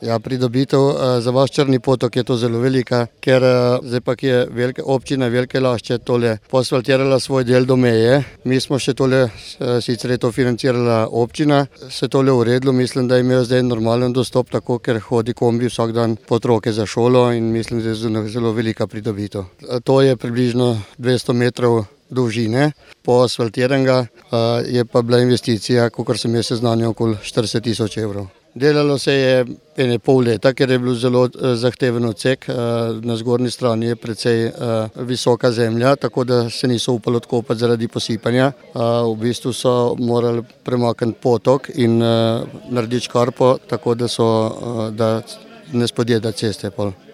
Ja, pridobitev za vaš Črni potok je to zelo velika, ker zdaj pa je občina Velike Lašče tole poasfaltirala svoj del do meje. Mi smo še tole, sicer je to financirala občina, se tole uredilo, mislim, da imajo zdaj normalen dostop, tako ker hodi kombi vsak dan po otroke za šolo in mislim, da je zelo velika pridobitev. To je približno 200 metrov dolžine poasfaltiranega, je pa bila investicija, kakor sem jaz seznanjen, okoli 40 tisoč evrov. Delalo se je ene pol leta, ker je bil zelo zahteven odsek. Na zgornji strani je precej visoka zemlja, tako da se niso upali odkopati zaradi posipanja. V bistvu so morali premakniti potok in narediti škarpo, tako da ne spodjeda ceste pol.